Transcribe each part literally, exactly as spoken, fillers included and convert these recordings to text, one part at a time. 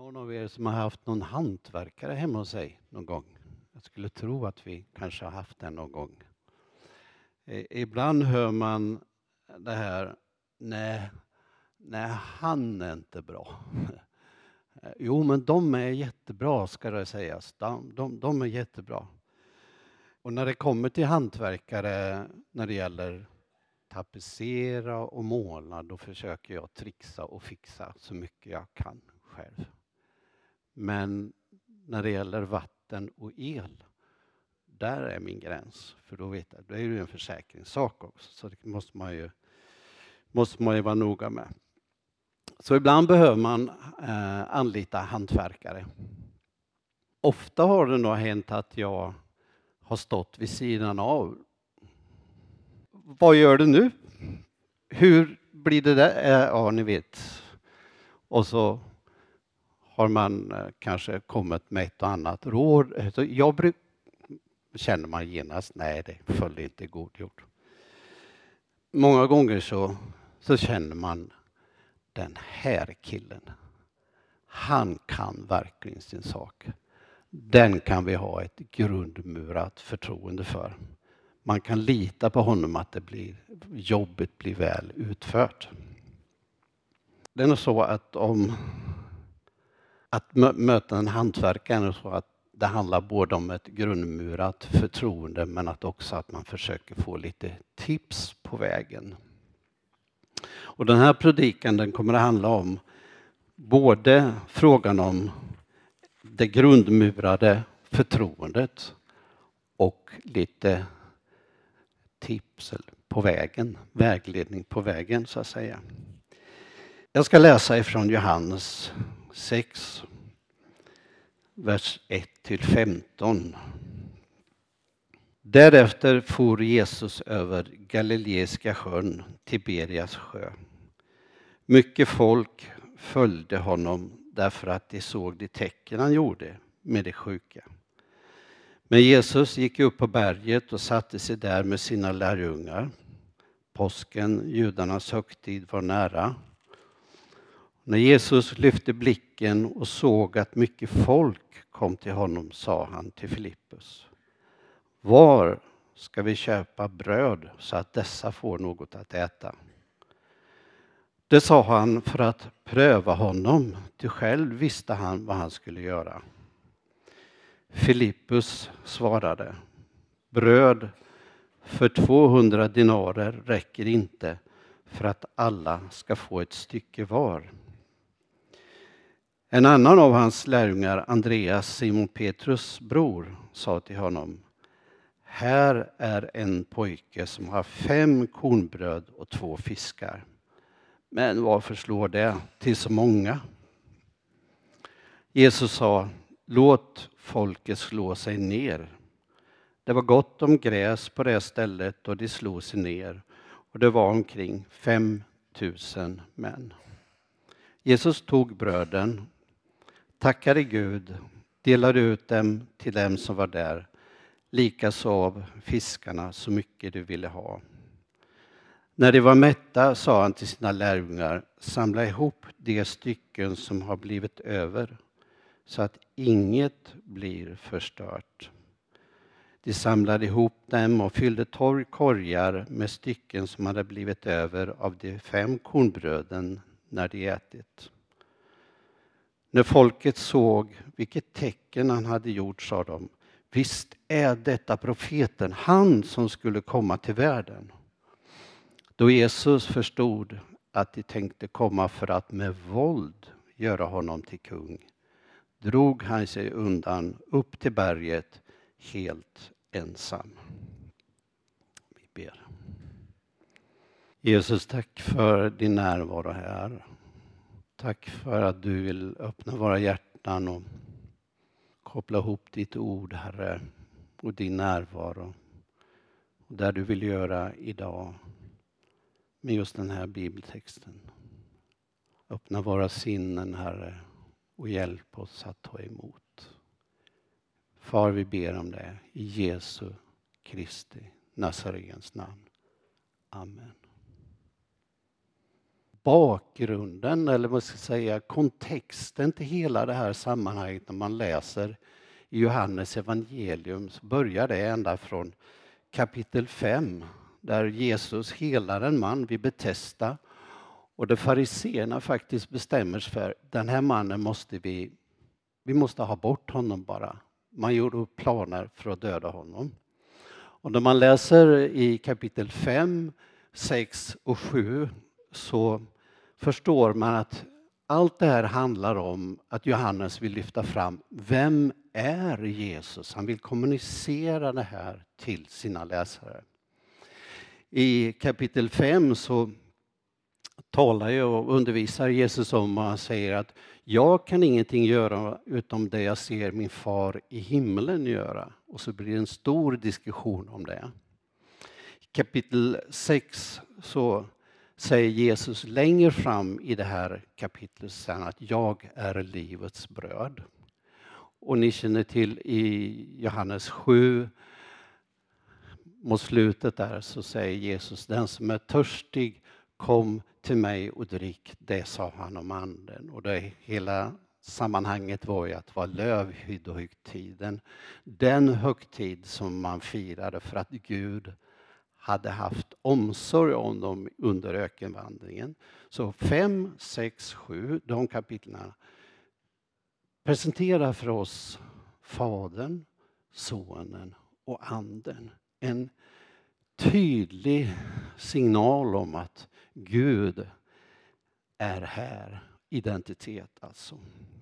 någon av er som har haft någon hantverkare hemma hos sig någon gång? Jag skulle tro att vi kanske har haft den någon gång. Ibland hör man det här, nej, nej han är inte bra. Jo, men de är jättebra ska det sägas. De, de, de är jättebra. Och när det kommer till hantverkare, när det gäller tapetsera och måla, då försöker jag trixa och fixa så mycket jag kan själv. Men när det gäller vatten och el, där är min gräns. För då vet jag, det är ju en försäkringssak också. Så det måste man ju, måste man ju vara noga med. Så ibland behöver man eh, anlita hantverkare. Ofta har det nog hänt att jag har stått vid sidan av. Vad gör du nu? Hur blir det där? Eh, ja, ni vet. Och så har man eh, kanske kommit med ett och annat råd. Så jag bruk, känner man genast, nej det föll inte god jord. Många gånger så, så känner man, den här killen, han kan verkligen sin sak. Den kan vi ha ett grundmurat förtroende för. Man kan lita på honom att det blir, jobbet blir väl utfört. Det är nog så att om att möta en hantverkare är så att det handlar både om ett grundmurat förtroende men att också att man försöker få lite tips på vägen. Och den här predikan den kommer att handla om både frågan om det grundmurade förtroendet och lite tips på vägen, vägledning på vägen så att säga. Jag ska läsa ifrån Johannes sex, vers ett till femton. Därefter for Jesus över Galileiska sjön, Tiberias sjö. Mycket folk följde honom därför att de såg de tecken han gjorde med de sjuka. Men Jesus gick upp på berget och satte sig där med sina lärjungar. Påsken, judarnas högtid, var nära. När Jesus lyfte blicken och såg att mycket folk kom till honom sa han till Filippus: var ska vi köpa bröd så att dessa får något att äta? Det sa han för att pröva honom, ty själv visste han vad han skulle göra. Filippus svarade: bröd för tvåhundra dinarer räcker inte för att alla ska få ett stycke var. En annan av hans lärjungar, Andreas, Simon Petrus bror, sa till honom: här är en pojke som har fem kornbröd och två fiskar. Men varför slår det till så många? Jesus sa: låt folket slå sig ner. Det var gott om gräs på det stället och de slog sig ner. Och det var omkring fem tusen män. Jesus tog bröden, tackade Gud, delade ut dem till dem som var där. Likaså av fiskarna så mycket de ville ha. När de var mätta sa han till sina lärjungar: samla ihop de stycken som har blivit över, så att inget blir förstört. De samlade ihop dem och fyllde tolv korgar med stycken som hade blivit över av de fem kornbröden när de ätit. När folket såg vilket tecken han hade gjort sa de: visst är detta profeten, han som skulle komma till världen. Då Jesus förstod att de tänkte komma för att med våld göra honom till kung, drog han sig undan upp till berget helt ensam. Vi ber. Jesus, tack för din närvaro här. Tack för att du vill öppna våra hjärtan och koppla ihop ditt ord, Herre, och din närvaro. Och där du vill göra idag med just den här bibeltexten. Öppna våra sinnen, Herre, och hjälp oss att ta emot. Far, vi ber om det i Jesu Kristi Nazarens namn. Amen. bakgrunden, eller vad ska jag säga, kontexten till hela det här sammanhanget när man läser i Johannes evangelium, så börjar det ända från kapitel fem där Jesus helar en man vid Betesda, och där fariséerna faktiskt bestämmer sig för den här mannen måste vi, vi måste ha bort honom bara. Man gjorde upp planer för att döda honom. Och när man läser i kapitel fem, sex och sju så förstår man att allt det här handlar om att Johannes vill lyfta fram vem är Jesus. Han vill kommunicera det här till sina läsare. I kapitel fem så talar jag och undervisar Jesus om, och han säger att jag kan ingenting göra utom det jag ser min far i himlen göra. Och så blir det en stor diskussion om det. I kapitel sex så säger Jesus längre fram i det här kapitlet sen att jag är livets bröd. Och ni känner till i Johannes sju, mot slutet där så säger Jesus, den som är törstig kom till mig och drick, det sa han om anden. Och det hela sammanhanget var ju att vara lövhyddohögtiden. Den högtid som man firade för att Gud hade haft omsorg om dem under ökenvandringen. Så fem, sex, sju, de kapitlen presenterar för oss Fadern, Sonen och Anden. En tydlig signal om att Gud är här. Identitet alltså.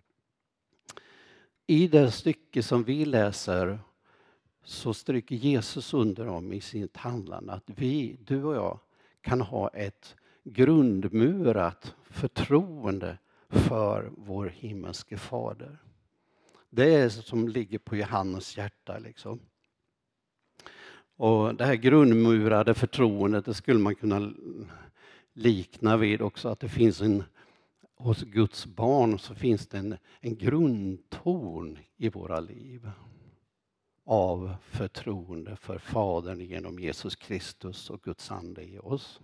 I det stycke som vi läser så stryker Jesus under om i sitt handlande att vi, du och jag, kan ha ett grundmurat förtroende för vår himmelske fader. Det är som ligger på Johannes hjärta liksom. Och det här grundmurade förtroendet, det skulle man kunna likna vid också att det finns en, hos Guds barn så finns det en, en grundton i våra liv av förtroende för Fadern genom Jesus Kristus och Guds ande i oss.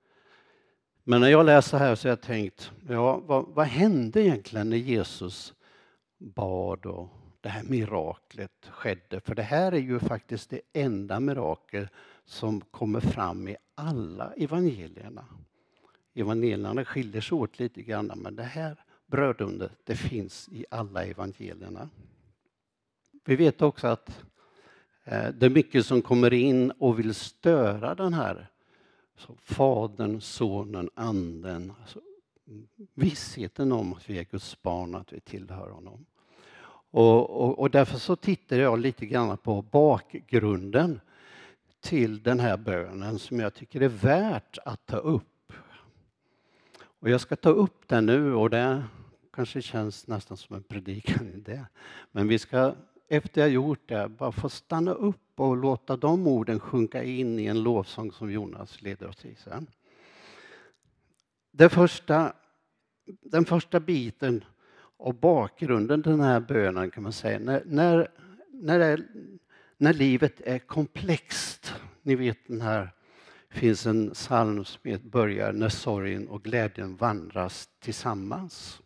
Men när jag läser här så har jag tänkt, ja, vad, vad hände egentligen när Jesus bad och det här miraklet skedde? För det här är ju faktiskt det enda mirakel som kommer fram i alla evangelierna. Evangelierna skiljer sig åt lite grann, men det här brödundret, det finns i alla evangelierna. Vi vet också att det är mycket som kommer in och vill störa den här så Fadern, Sonen, Anden. Alltså, vissheten om att vi är Guds barn, att vi tillhör honom. Och, och, och därför så tittar jag lite grann på bakgrunden till den här bönen som jag tycker är värt att ta upp. Och jag ska ta upp den nu, och det kanske känns nästan som en predikan i det. Men vi ska, efter jag gjort det, bara få stanna upp och låta de orden sjunka in i en lovsång som Jonas leder oss i sen. Det första, den första biten av bakgrunden till den här bönen kan man säga, när, när, när, det, när livet är komplext. Ni vet, den här finns en psalm som börjar när sorgen och glädjen vandras tillsammans.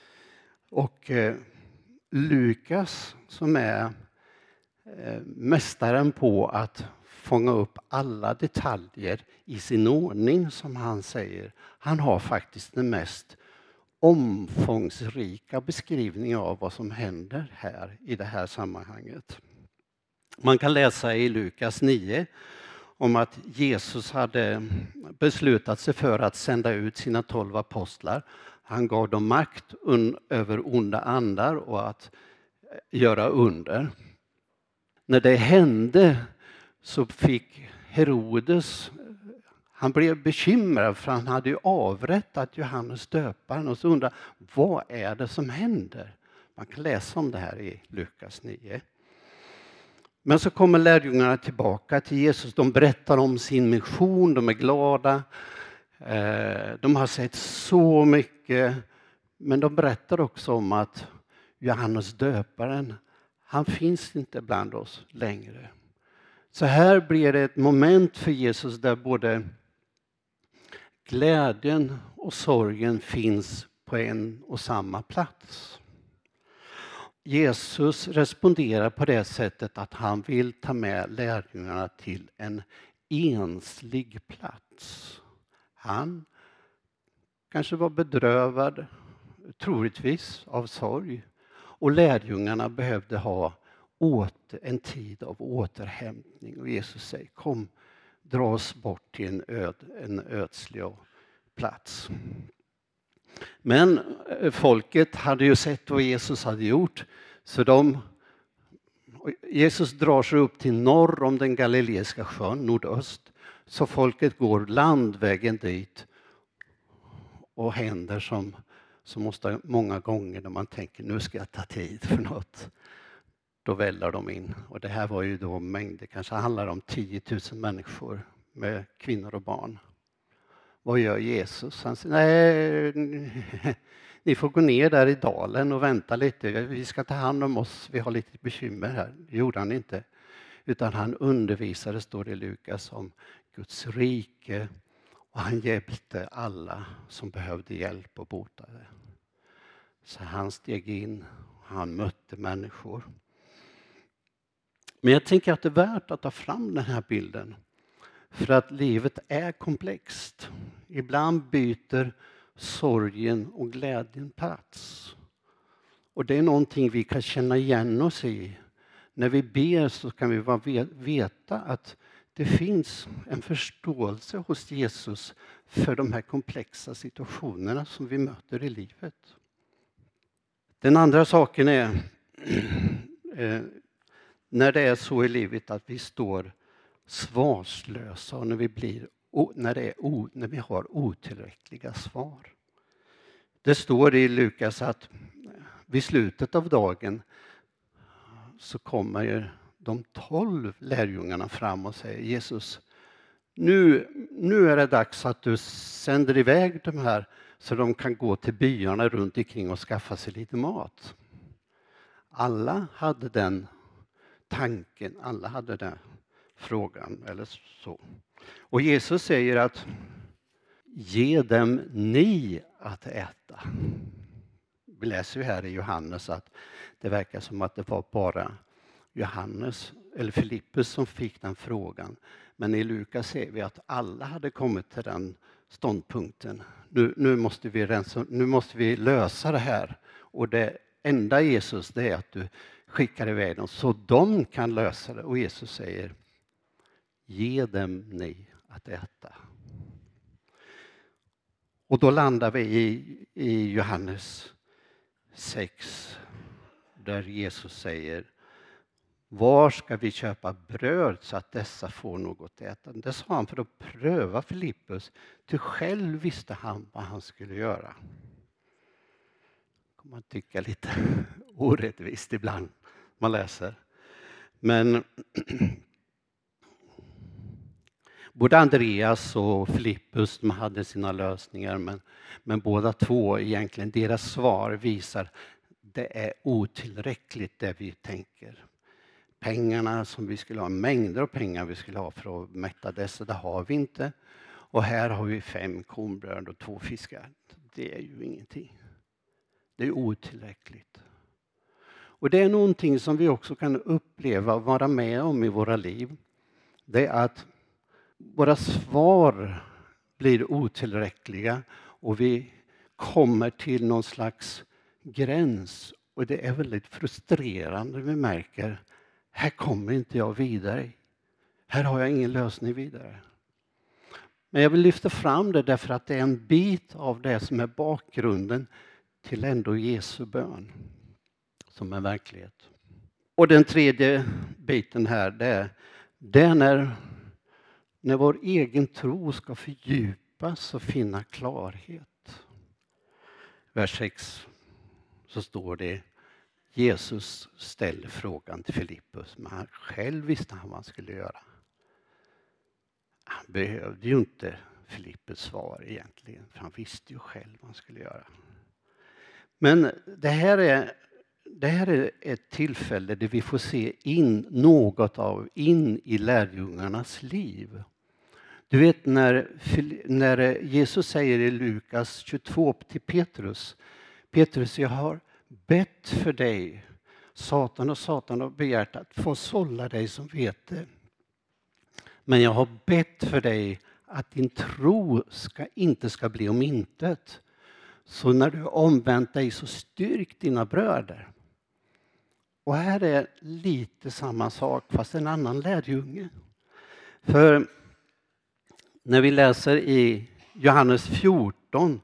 Och eh, Lukas som är eh, mästaren på att fånga upp alla detaljer i sin ordning som han säger. Han har faktiskt den mest omfångsrika beskrivningen av vad som händer här i det här sammanhanget. Man kan läsa i Lukas nio om att Jesus hade beslutat sig för att sända ut sina tolv apostlar. Han gav dem makt un- över onda andar och att göra under. När det hände så fick Herodes, han blev bekymrad för han hade ju avrättat Johannes döparen, och så undrar vad är det som händer? Man kan läsa om det här i Lukas nio. Men så kommer lärjungarna tillbaka till Jesus. De berättar om sin mission, de är glada. De har sett så mycket. Men de berättar också om att Johannes döparen, han finns inte bland oss längre. Så här blir det ett moment för Jesus där både Glädjen och sorgen finns på en och samma plats. Jesus responderar på det sättet att han vill ta med lärjungarna till en enslig plats. Han kanske var bedrövad, troligtvis av sorg. Och lärjungarna behövde ha åter, en tid av återhämtning. Och Jesus säger, kom, dra oss bort till en, öd, en ödslig plats. Men folket hade ju sett vad Jesus hade gjort. Så de, Jesus drar sig upp till norr om den galileiska sjön, nordöst. Så folket går landvägen dit. Och händer som, som måste många gånger när man tänker nu ska jag ta tid för något. Då väljer de in. Och det här var ju då mängder, kanske handlar om tio tusen människor med kvinnor och barn. Vad gör Jesus? Han säger, nej, ni får gå ner där i dalen och vänta lite. Vi ska ta hand om oss, vi har lite bekymmer här. Det gjorde han inte. Utan han undervisade, står det i Lukas, om Guds rike. Och han hjälpte alla som behövde hjälp och botade. Så han steg in och han mötte människor. Men jag tänker att det är värt att ta fram den här bilden. För att livet är komplext. Ibland byter sorgen och glädjen plats. Och det är någonting vi kan känna igen oss i. När vi ber så kan vi veta att det finns en förståelse hos Jesus för de här komplexa situationerna som vi möter i livet. Den andra saken är eh, när det är så i livet att vi står svarslösa och när vi, blir, när det är, när vi har otillräckliga svar. Det står i Lukas att vid slutet av dagen så kommer de tolv lärjungarna fram och säger Jesus, nu, nu är det dags att du sänder iväg de här så de kan gå till byarna runt omkring och skaffa sig lite mat. Alla hade den tanken, alla hade den frågan eller så. Och Jesus säger att ge dem ni att äta. Vi läser ju här i Johannes att det verkar som att det var bara Johannes eller Filippus som fick den frågan. Men i Lukas ser vi att alla hade kommit till den ståndpunkten. Nu, nu, måste vi rensa, nu måste vi lösa det här. Och det enda Jesus det är att du skickar iväg dem så de kan lösa det. Och Jesus säger ge dem ni att äta. Och då landar vi i, i Johannes sex där Jesus säger var ska vi köpa bröd så att dessa får något att äta? Det sa han för att pröva Filippus. Till själv visste han vad han skulle göra. Kan man tycka lite orättvist ibland man läser. Men både Andreas och Filippus de hade sina lösningar. Men, men båda två egentligen deras svar visar det är otillräckligt det vi tänker. Pengarna som vi skulle ha, mängder av pengar vi skulle ha för att mätta dessa, det har vi inte. Och här har vi fem kornbröd och två fiskar. Det är ju ingenting. Det är otillräckligt. Och det är någonting som vi också kan uppleva och vara med om i våra liv. Det är att våra svar blir otillräckliga och vi kommer till någon slags gräns. Och det är väldigt frustrerande. Vi märker, här kommer inte jag vidare. Här har jag ingen lösning vidare. Men jag vill lyfta fram det därför att det är en bit av det som är bakgrunden till ändå Jesu bön. Som är verklighet. Och den tredje biten här det är, det är när, när vår egen tro ska fördjupas och finna klarhet. Vers sex så står det Jesus ställer frågan till Filippus, men han själv visste han vad han skulle göra. Han behövde ju inte Filippus svar egentligen, för han visste ju själv vad han skulle göra. Men det här är, det här är ett tillfälle där vi får se in något av in i lärjungarnas liv. Du vet när, när Jesus säger i Lukas tjugotvå till Petrus. Petrus, jag har bett för dig. Satan och Satan har begärt att få sålla dig som vete. Men jag har bett för dig att din tro ska, inte ska bli om intet. Så när du omvänt dig så styrk dina bröder. Och här är lite samma sak fast en annan lärjunge. För när vi läser i Johannes fjorton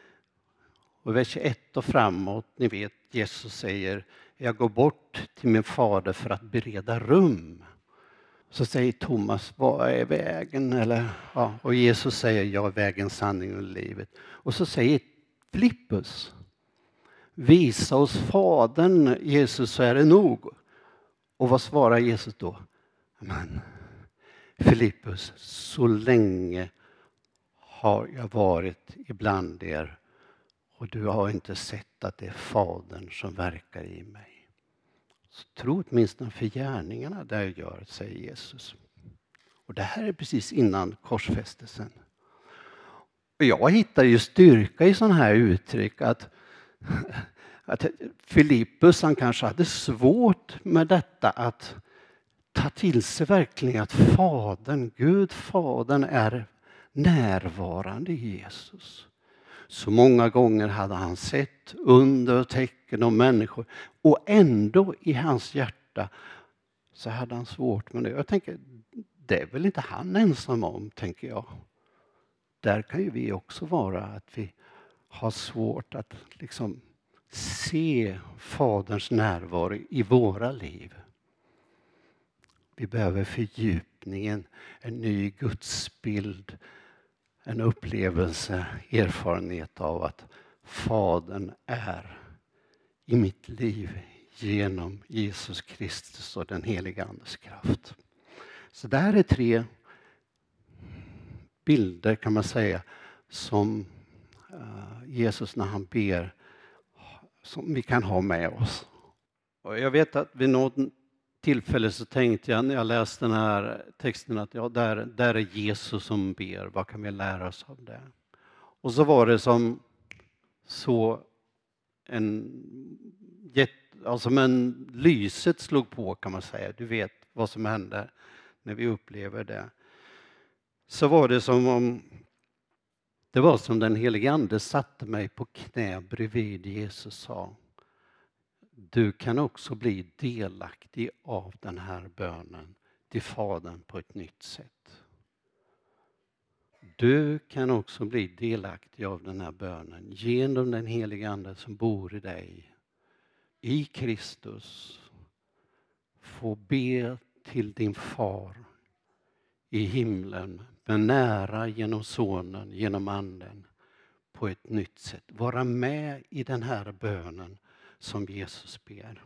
och vers ett och framåt, ni vet Jesus säger, jag går bort till min fader för att bereda rum. Så säger Thomas, vad är vägen? Eller, ja, och Jesus säger, jag är vägen, sanningen och livet. Och så säger Filippus, visa oss fadern Jesus så är det nog. Och vad svarar Jesus då? Men Filippus, så länge har jag varit ibland er och du har inte sett att det är fadern som verkar i mig. Så tro åtminstone för gärningarna där jag gör, säger Jesus. Och det här är precis innan korsfästelsen. Och jag hittar ju styrka i sådana här uttryck att, att Filippus han kanske hade svårt med detta att ta till sig verkligen att fadern, Gud fadern är närvarande i Jesus. Så många gånger hade han sett under och tecken om människor och ändå i hans hjärta så hade han svårt med det. Jag tänker, det är väl inte han ensam om, tänker jag. Där kan ju vi också vara att vi har svårt att liksom se faderns närvaro i våra liv. Vi behöver fördjupningen, en ny gudsbild, en upplevelse, erfarenhet av att fadern är i mitt liv genom Jesus Kristus och den heliga Andes kraft. Så det här är tre bilder kan man säga som Jesus när han ber som vi kan ha med oss. Och jag vet att vid något tillfälle så tänkte jag när jag läste den här texten att ja, där, där är Jesus som ber. Vad kan vi lära oss av det? Och så var det som så en alltså men lyset slog på kan man säga. Du vet vad som händer när vi upplever det. Så var det som om det var som den helige ande satte mig på knä bredvid Jesus sa. Du kan också bli delaktig av den här bönen till Fadern på ett nytt sätt. Du kan också bli delaktig av den här bönen genom den helige ande som bor i dig. I Kristus. Få be till din far i himlen, men nära genom sonen, genom anden på ett nytt sätt. Vara med i den här bönen som Jesus ber.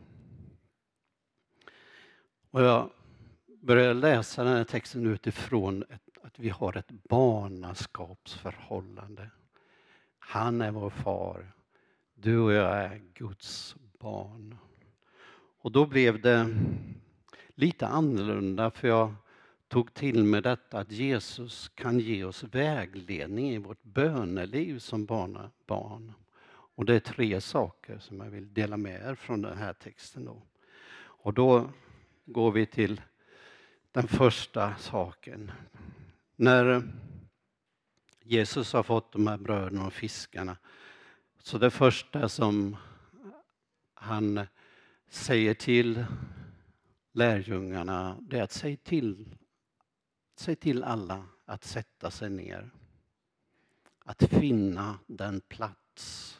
Och jag börjar läsa den här texten utifrån ett, att vi har ett barnaskapsförhållande. Han är vår far. Du och jag är Guds barn. Och då blev det lite annorlunda för jag tog till med detta att Jesus kan ge oss vägledning i vårt böneliv som barn. Och det är tre saker som jag vill dela med er från den här texten. Då. Och då går vi till den första saken. När Jesus har fått de här bröderna och fiskarna. Så det första som han säger till lärjungarna det är att säga till, säg till alla att sätta sig ner. Att finna den plats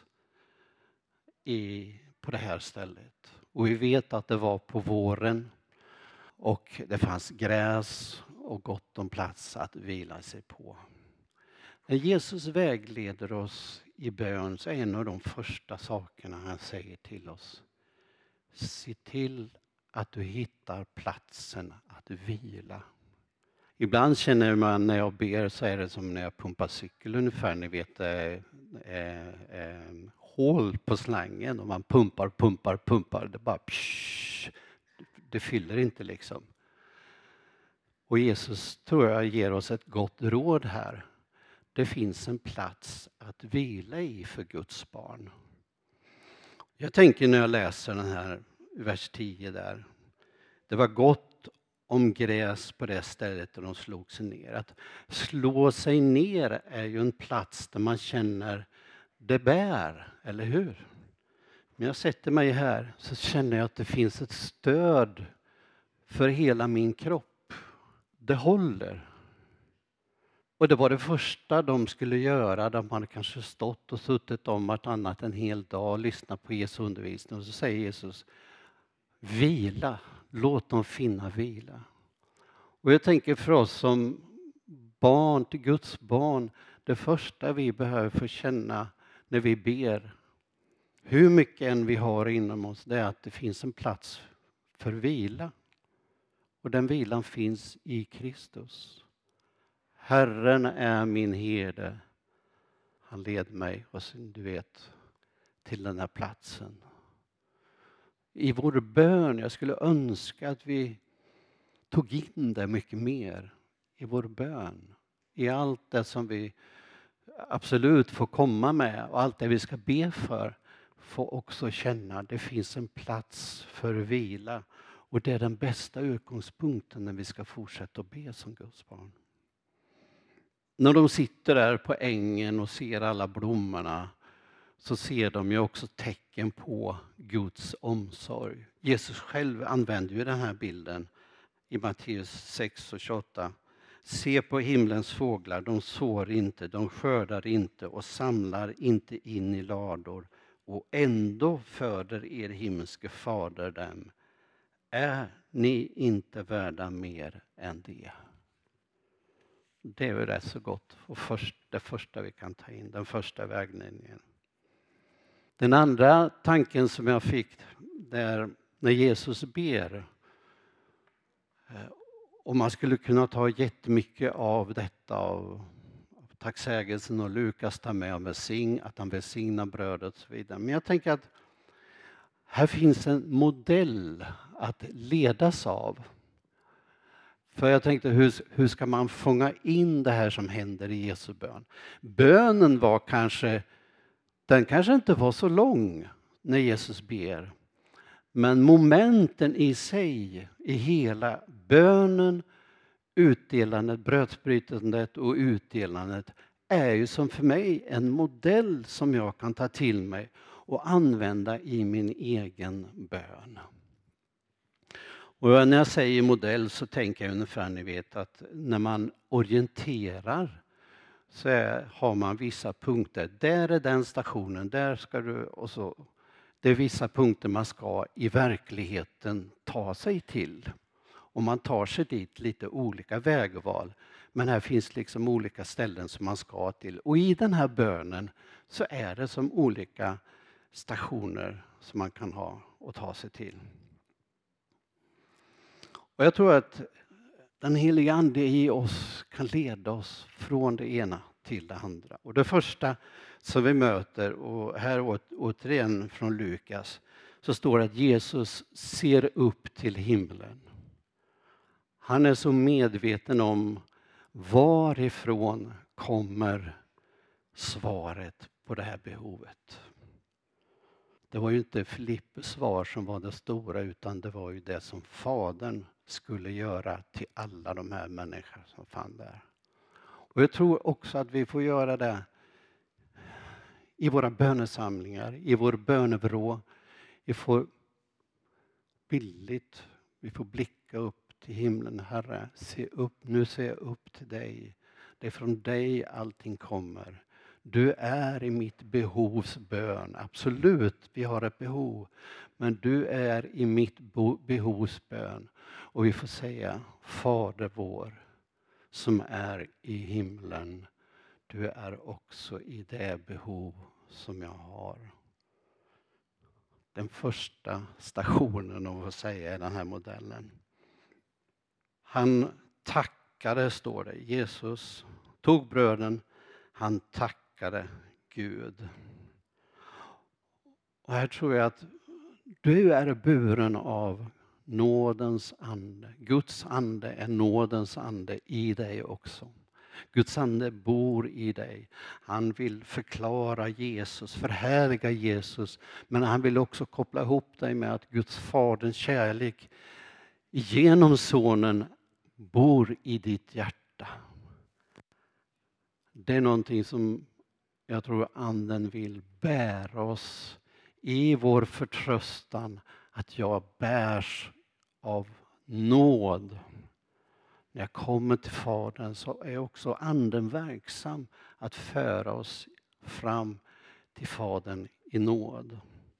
i, på det här stället. Och vi vet att det var på våren och det fanns gräs och gott om plats att vila sig på. När Jesus vägleder oss i bön så är en av de första sakerna han säger till oss. Se till att du hittar platsen att vila. Ibland känner man när jag ber så är det som när jag pumpar cykel ungefär. Ni vet eh, eh, eh, hål på slangen och man pumpar, pumpar, pumpar. Det bara psh, det fyller inte liksom. Och Jesus tror jag ger oss ett gott råd här. Det finns en plats att vila i för Guds barn. Jag tänker när jag läser den här vers tio där. Det var gott om gräs på det stället där de slog sig ner. Att slå sig ner är ju en plats där man känner det bär, eller hur? Men jag sätter mig här så känner jag att det finns ett stöd för hela min kropp. Det håller. Och det var det första de skulle göra. De hade kanske stått och suttit om vartannat en hel dag och lyssnat på Jesu undervisning. Och så säger Jesus, vila, låt dem finna vila. Och jag tänker för oss som barn till Guds barn, det första vi behöver få känna när vi ber, hur mycket än vi har inom oss, det är att det finns en plats för vila. Och den vilan finns i Kristus. Herren är min herde. Han led mig, och sen, du vet, till den här platsen. I vår bön, jag skulle önska att vi tog in det mycket mer i vår bön. I allt det som vi absolut får komma med och allt det vi ska be för, får också känna att det finns en plats för vila. Och det är den bästa utgångspunkten när vi ska fortsätta att be som Guds barn. När de sitter där på ängen och ser alla blommorna, så ser de ju också tecken på Guds omsorg. Jesus själv använder ju den här bilden i Matteus sex och tjugoåtta. Se på himlens fåglar, de sår inte, de skördar inte och samlar inte in i lador. Och ändå föder er himmelske fader dem. Är ni inte värda mer än det? Det är ju rätt så gott. Och först, det första vi kan ta in, den första vägledningen. Den andra tanken som jag fick, där när Jesus ber, och man skulle kunna ta jättemycket av detta, av tacksägelsen, och Lukas tar med om välsign, att han välsignar brödet och så vidare. Men jag tänker att här finns en modell att ledas av. För jag tänkte, hur, hur ska man fånga in det här som händer i Jesu bön? Bönen var kanske, den kanske inte var så lång när Jesus ber. Men momenten i sig, i hela bönen, utdelandet, brödsbrytandet och utdelandet, är ju som för mig en modell som jag kan ta till mig och använda i min egen bön. Och när jag säger modell så tänker jag ungefär, ni vet, att när man orienterar så är, har man vissa punkter. Där är den stationen, där ska du, och så. Det är vissa punkter man ska i verkligheten ta sig till. Och man tar sig dit lite olika vägval. Men här finns liksom olika ställen som man ska till. Och i den här bönen så är det som olika stationer som man kan ha och ta sig till. Och jag tror att den heliga ande i oss kan leda oss från det ena till det andra. Och det första som vi möter, och här återigen från Lukas, så står det att Jesus ser upp till himlen. Han är så medveten om varifrån kommer svaret på det här behovet. Det var ju inte Filippes svar som var det stora, utan det var ju det som Fadern skulle göra till alla de här människorna som fann där. Och jag tror också att vi får göra det i våra bönesamlingar, i vår bönevrå. Vi får billigt, vi får blicka upp till himlen. Herre, se upp, nu ser jag upp till dig. Det är från dig allting kommer. Du är i mitt behovs bön. Absolut, vi har ett behov. Men du är i mitt behovs bön. Och vi får säga, Fader vår som är i himlen. Du är också i det behov som jag har. Den första stationen, om vi säger, i den här modellen. Han tackade, står det. Jesus tog bröden. Han tackade Gud. Och här tror jag att du är buren av nådens ande. Guds ande är nådens ande i dig också. Guds ande bor i dig. Han vill förklara Jesus, förhärliga Jesus. Men han vill också koppla ihop dig med att Guds faderns kärlek genom sonen bor i ditt hjärta. Det är någonting som jag tror anden vill bära oss i vår förtröstan. Att jag bärs av nåd. När jag kommer till Fadern så är också anden verksam att föra oss fram till Fadern i nåd.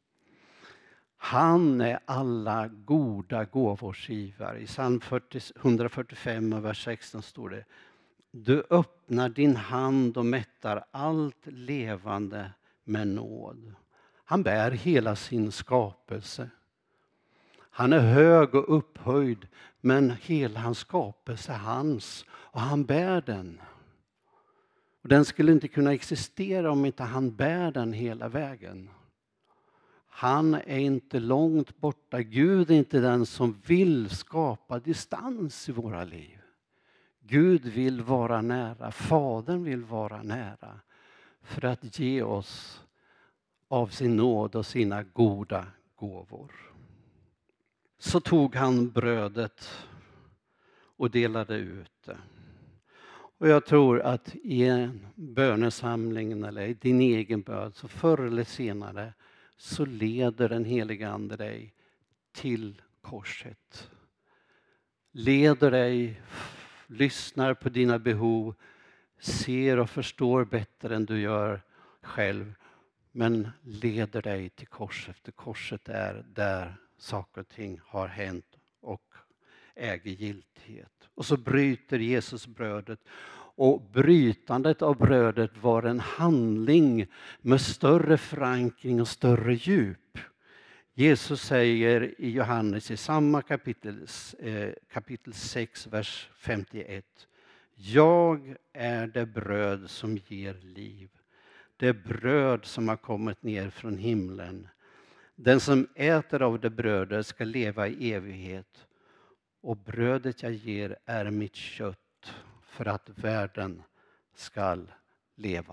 Han är alla goda gåvors givare. I psalm hundrafyrtiofem, vers sexton står det: du öppnar din hand och mättar allt levande med nåd. Han bär hela sin skapelse. Han är hög och upphöjd, men hela hans skapelse är hans och han bär den. Och den skulle inte kunna existera om inte han bär den hela vägen. Han är inte långt borta. Gud är inte den som vill skapa distans i våra liv. Gud vill vara nära, Fadern vill vara nära för att ge oss av sin nåd och sina goda gåvor. Så tog han brödet och delade ut det. Och jag tror att i en bönesamling eller i din egen bön så förr eller senare så leder den heliga ande dig till korset. Leder dig, lyssnar på dina behov, ser och förstår bättre än du gör själv. Men leder dig till korset. För korset är där saker och ting har hänt och äger giltighet. Och så bryter Jesus brödet. Och brytandet av brödet var en handling med större förankring och större djup. Jesus säger i Johannes i samma kapitel, eh, kapitel sex, vers femtioett. Jag är det bröd som ger liv. Det bröd som har kommit ner från himlen. Den som äter av det brödet ska leva i evighet. Och brödet jag ger är mitt kött för att världen ska leva.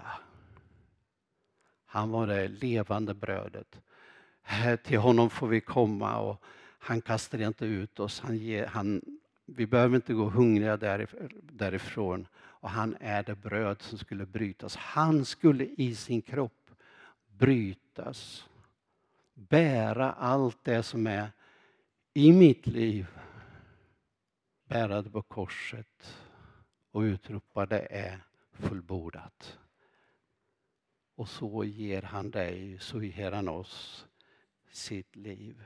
Han var det levande brödet. Här till honom får vi komma och han kastar inte ut oss. Han ger, han, vi behöver inte gå hungriga därifrån. Och han är det bröd som skulle brytas. Han skulle i sin kropp brytas. Bära allt det som är i mitt liv. Bära det på korset. Och utropa det är fullbordat. Och så ger han dig, så ger han oss sitt liv.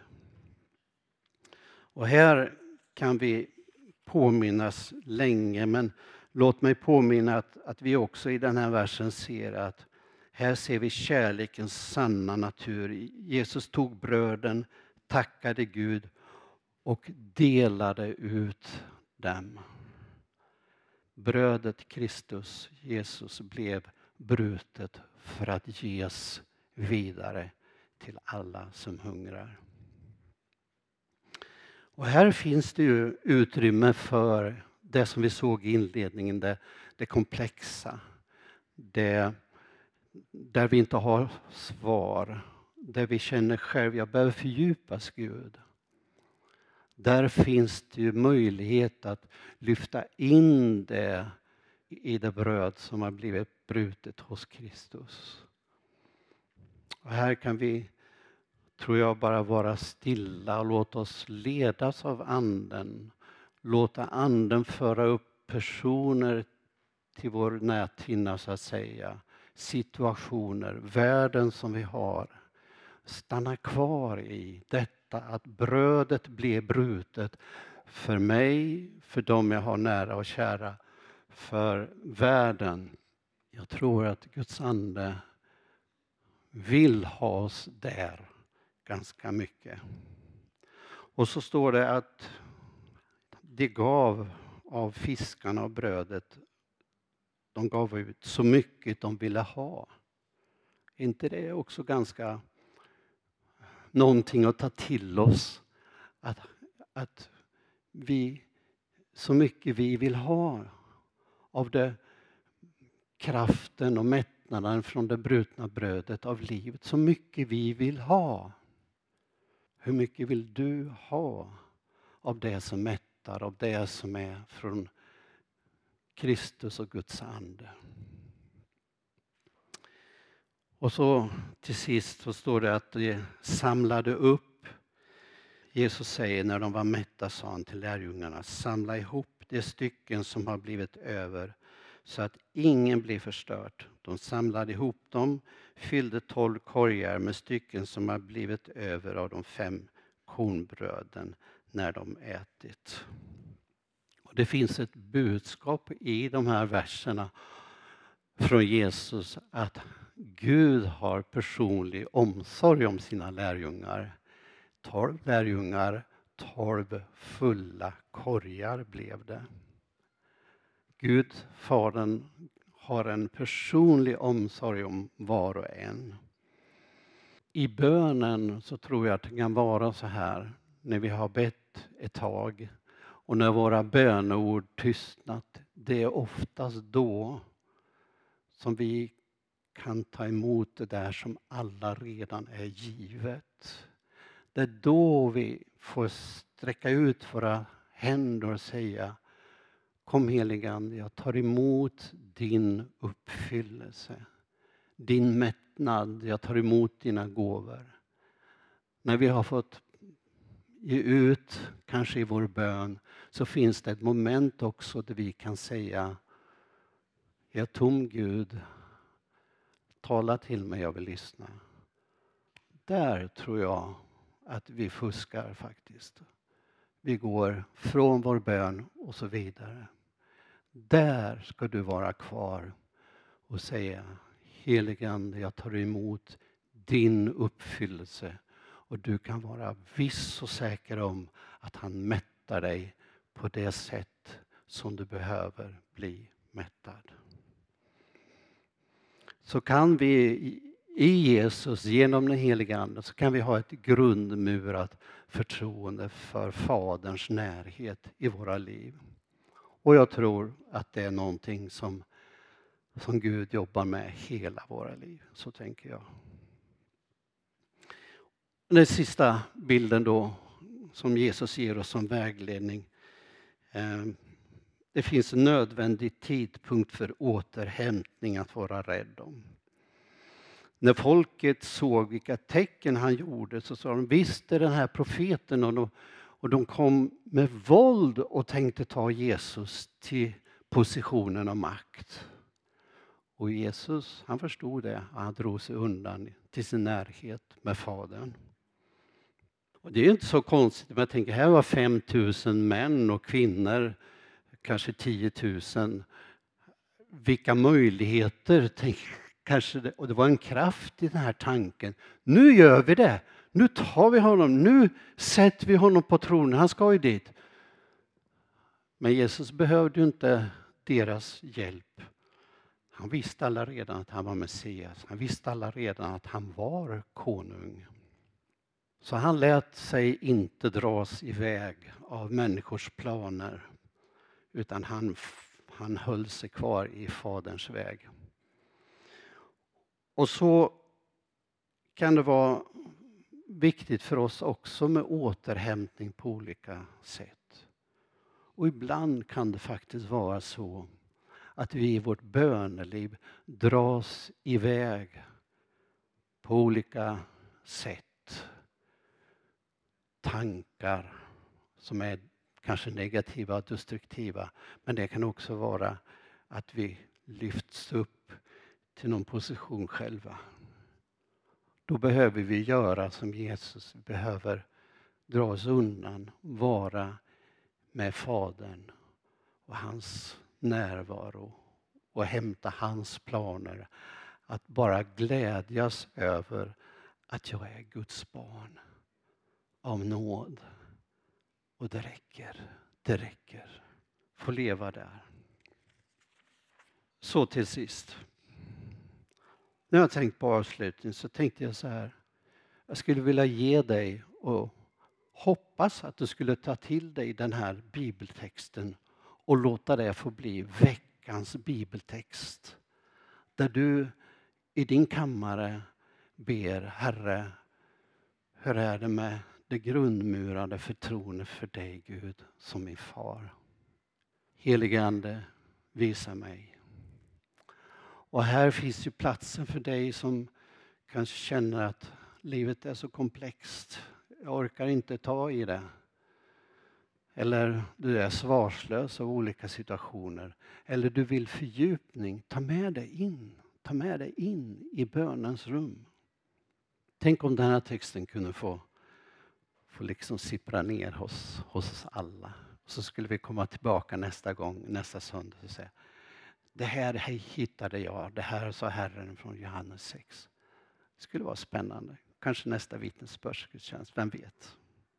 Och här kan vi påminnas länge, men låt mig påminna att, att vi också i den här versen ser att här ser vi kärlekens sanna natur. Jesus tog bröden, tackade Gud och delade ut dem. Brödet Kristus, Jesus, blev brutet för att ges vidare till alla som hungrar. Och här finns det ju utrymme för det som vi såg i inledningen, det, det komplexa. Det, där vi inte har svar. Där vi känner själv, jag behöver fördjupas Gud. Där finns det ju möjlighet att lyfta in det i det bröd som har blivit brutet hos Kristus. Och här kan vi, tror jag, bara vara stilla och låta oss ledas av anden. Låta anden föra upp personer till vår näthinna, så att säga. Situationer, världen som vi har. Stanna kvar i detta att brödet blev brutet för mig, för dem jag har nära och kära, för världen. Jag tror att Guds ande vill ha oss där ganska mycket. Och så står det att de gav av fiskarna och brödet, de gav ut så mycket de ville ha. Inte det är också ganska någonting att ta till oss? Att att vi, så mycket vi vill ha av det kraften och mättnaden från det brutna brödet av livet. Så mycket vi vill ha. Hur mycket vill du ha av det som mättar, av det som är från Kristus och Guds ande? Och så till sist så står det att de samlade upp. Jesus säger när de var mätta sa han till lärjungarna: samla ihop de stycken som har blivit över så att ingen blir förstörd. De samlade ihop dem, fyllde tolv korgar med stycken som har blivit över av de fem kornbröden när de ätit. Och det finns ett budskap i de här verserna från Jesus att Gud har personlig omsorg om sina lärjungar. Tolv lärjungar, tolv fulla korgar blev det. Gud, Fadern, har en personlig omsorg om var och en. I bönen så tror jag att det kan vara så här, när vi har bett ett tag och när våra böneord tystnat, det är oftast då som vi kan ta emot det där som alla redan är givet. Det är då vi får sträcka ut våra händer och säga: kom helige Ande, jag tar emot din uppfyllelse. Din mättnad, jag tar emot dina gåvor. När vi har fått ge ut, kanske i vår bön, så finns det ett moment också där vi kan säga: jag är tom Gud, tala till mig, jag vill lyssna. Där tror jag att vi fuskar faktiskt. Vi går från vår bön och så vidare. Där ska du vara kvar och säga: helige Ande, jag tar emot din uppfyllelse. Och du kan vara viss och säker om att han mättar dig på det sätt som du behöver bli mättad. Så kan vi i Jesus, genom den heliga Ande, så kan vi ha ett grundmurat förtroende för Faderns närhet i våra liv. Och jag tror att det är någonting som, som Gud jobbar med hela våra liv. Så tänker jag. Den sista bilden då som Jesus ger oss som vägledning. Det finns en nödvändig tidpunkt för återhämtning att vara rädd om. När folket såg vilka tecken han gjorde så sa de: visst är den här profeten. Och de, och de kom med våld och tänkte ta Jesus till positionen av makt. Och Jesus, han förstod det. Han drog sig undan till sin närhet med Fadern. Och det är inte så konstigt. Men jag tänker, här var fem tusen män och kvinnor. Kanske tio tusen. Vilka möjligheter. Tänk, kanske det, och det var en kraft i den här tanken. Nu gör vi det. Nu tar vi honom. Nu sätter vi honom på tronen. Han ska ju dit. Men Jesus behövde ju inte deras hjälp. Han visste alla redan att han var Messias. Han visste alla redan att han var konung. Så han lät sig inte dras iväg av människors planer. Utan han, han höll sig kvar i Faderns väg. Och så kan det vara viktigt för oss också med återhämtning på olika sätt. Och ibland kan det faktiskt vara så att vi i vårt böneliv dras iväg på olika sätt. Tankar som är kanske negativa och destruktiva. Men det kan också vara att vi lyfts upp till någon position själva. Då behöver vi göra som Jesus. Vi behöver dra oss undan, vara med Fadern och hans närvaro och hämta hans planer. Att bara glädjas över att jag är Guds barn av nåd. Och det räcker, det räcker. Få leva där. Så till sist. När jag tänkt på avslutning så tänkte jag så här. Jag skulle vilja ge dig och hoppas att du skulle ta till dig den här bibeltexten och låta det få bli veckans bibeltext. Där du i din kammare ber, Herre, hur är det med det grundmurade förtroende för dig, Gud, som min far? Helige Ande, visa mig. Och här finns ju platsen för dig som kanske känner att livet är så komplext. Jag orkar inte ta i det. Eller du är svarslös av olika situationer. Eller du vill fördjupning. Ta med dig in. Ta med dig in i bönens rum. Tänk om den här texten kunde få, få liksom sippra ner hos, hos oss alla. Så skulle vi komma tillbaka nästa gång, nästa söndag och säga: det här hittade jag, det här sa Herren från Johannes sex. Det skulle vara spännande. Kanske nästa vittnesbördsgudstjänst, vem vet.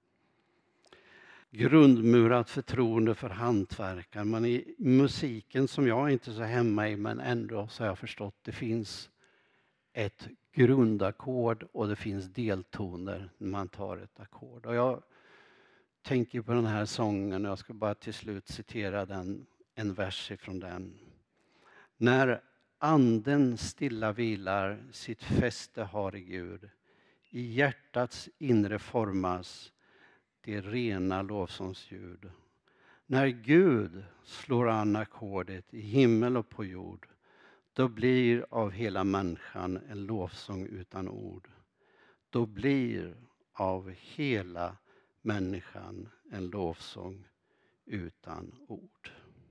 Grundmurat förtroende för hantverkaren. Man i musiken som jag inte är så hemma i, men ändå så har jag förstått det finns ett grundackord och det finns deltoner när man tar ett ackord. Och jag tänker på den här sången och jag ska bara till slut citera den, en vers ifrån den. När anden stilla vilar, sitt fäste har i Gud, i hjärtats inre formas det rena lovsångsljud. När Gud slår an ackordet i himmel och på jord, då blir av hela människan en lovsång utan ord. Då blir av hela människan en lovsång utan ord.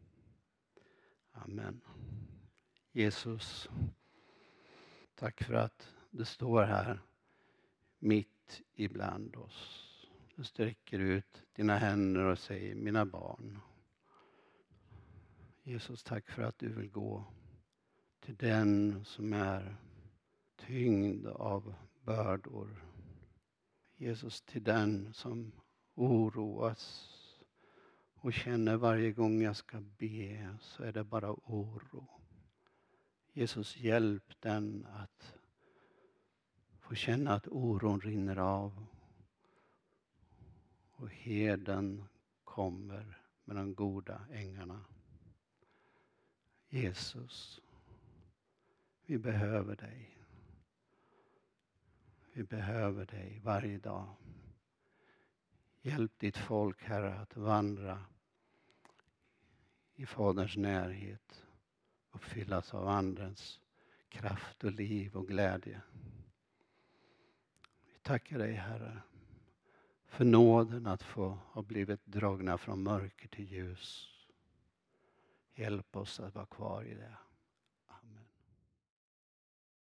Amen. Jesus, tack för att du står här mitt ibland oss. Du sträcker ut dina händer och säger: mina barn. Jesus, tack för att du vill gå till den som är tyngd av bördor. Jesus, till den som oroas och känner varje gång jag ska be så är det bara oro. Jesus, hjälp den att få känna att oron rinner av och herden kommer med de goda ängarna. Jesus, vi behöver dig. Vi behöver dig varje dag. Hjälp ditt folk, Herre, att vandra i Faderns närhet. Uppfyllas av Andens kraft och liv och glädje. Vi tackar dig, Herre, för nåden att få ha blivit dragna från mörker till ljus. Hjälp oss att vara kvar i det.